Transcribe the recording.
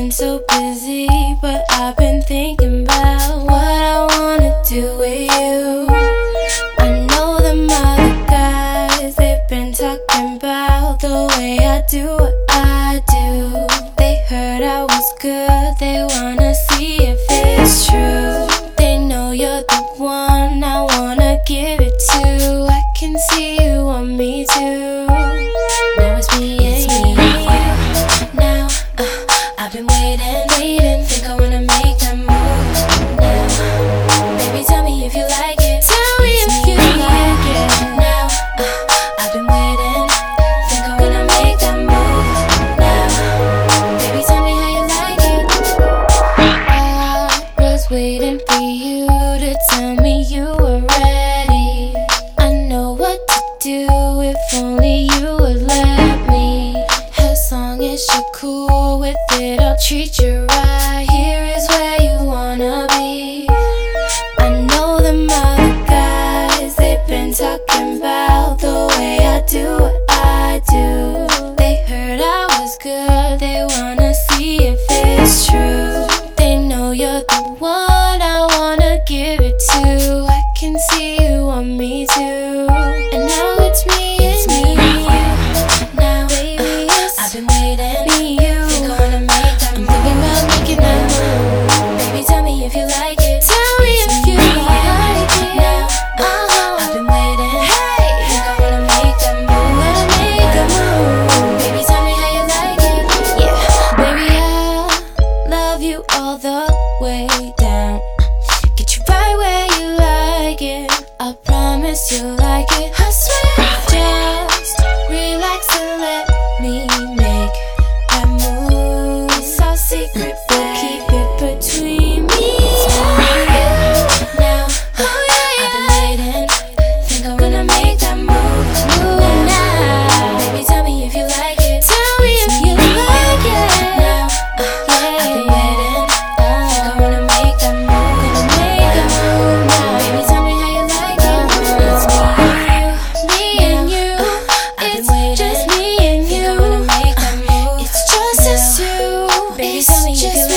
been so busy, but I've been thinking about what I wanna do with you. I know them other guys, they've been talking about the way I do what I do. They heard I was good, they wanna see if it's true. They know you're the one I wanna give it to. I can see you want me too. Now it's me and you. Now I've been waiting, think I wanna make that move now. Baby, tell me if you like it. Tell me if you like it. Now I've been waiting, think I wanna make that move now. Baby, tell me how you like it. I was waiting for you to tell me you were ready. I know what to do if only you would let me. As long as you're cool with it, I'll treat you right. Here is where you wanna be. I know them other guys, they've been talking about the way I do what I do. They heard I was good, they wanna see if it's true. They know you're the one I wanna give it to. I can see you want me too. And now it's me and you. Now, baby, I've been waiting. Me, you. Think I wanna make that move. I'm thinking about making that move. Baby, tell me if you like it. Tell me if you like it. Now, I've been waiting. Hey, think I wanna make that move. Wanna make that move. Baby, tell me how you like it. Yeah, baby, I love you all the way down. Get you right where you like it. I promise you like it. I swear, just relax and let me make that move. It's our secret, but keep it between me and you. Now, I've been waiting. Think I wanna make that move now. Baby, tell me if you like it. Tell me if you like it. Now, I've been waiting. Think I wanna make that move. Gonna make that move now. Baby, tell me how you like it. It's me and you. It's just me and you. Think I wanna make that move. It's just us two. Baby, tell me if you like it.